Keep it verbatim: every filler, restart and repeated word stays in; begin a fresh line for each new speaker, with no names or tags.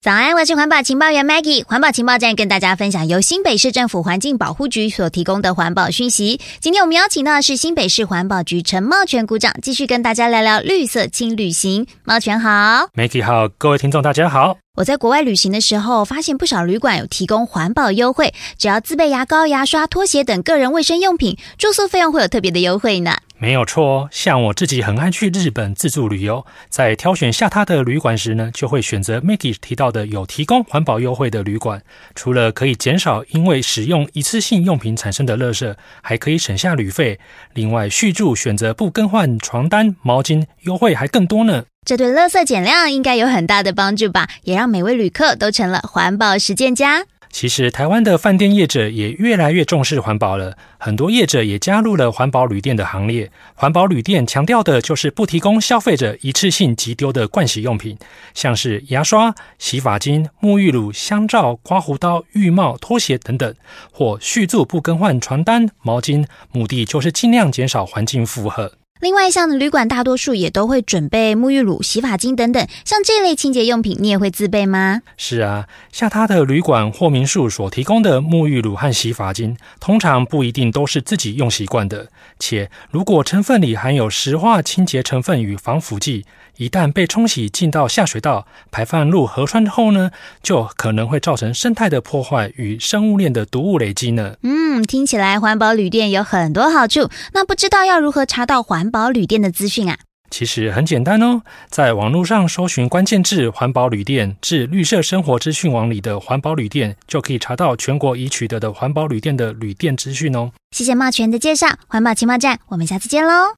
早安，我是环保情报员 Maggie。环保情报站跟大家分享由新北市政府环境保护局所提供的环保讯息。今天我们邀请到的是新北市环保局陈茂全股长，继续跟大家聊聊绿色轻旅行。茂全好。
Maggie 好，各位听众大家好。
我在国外旅行的时候，发现不少旅馆有提供环保优惠，只要自备牙膏、牙刷、拖鞋等个人卫生用品，住宿费用会有特别的优惠呢。
没有错哦，像我自己很爱去日本自助旅游，在挑选下榻的旅馆时呢，就会选择 Maggie 提到的有提供环保优惠的旅馆。除了可以减少因为使用一次性用品产生的垃圾，还可以省下旅费。另外续住选择不更换床单、毛巾，优惠还更多呢。
这对垃圾减量应该有很大的帮助吧，也让每位旅客都成了环保实践家。
其实台湾的饭店业者也越来越重视环保了，很多业者也加入了环保旅店的行列。环保旅店强调的就是不提供消费者一次性即丢的盥洗用品，像是牙刷、洗发精、沐浴乳、香皂、刮胡刀、浴帽、拖鞋等等，或续住不更换床单、毛巾，目的就是尽量减少环境负荷。
另外像旅馆大多数也都会准备沐浴乳、洗发精等等，像这类清洁用品你也会自备吗？
是啊，像他的旅馆或民宿所提供的沐浴乳和洗发精，通常不一定都是自己用习惯的，且如果成分里含有石化清洁成分与防腐剂，一旦被冲洗进到下水道、排放入河川后呢，就可能会造成生态的破坏与生物链的毒物累积呢。
嗯，听起来环保旅店有很多好处，那不知道要如何查到环保旅店的资讯啊？
其实很简单哦，在网络上搜寻关键字环保旅店，至绿色生活资讯网里的环保旅店，就可以查到全国已取得的环保旅店的旅店资讯哦。
谢谢茂全的介绍，环保情报站，我们下次见喽。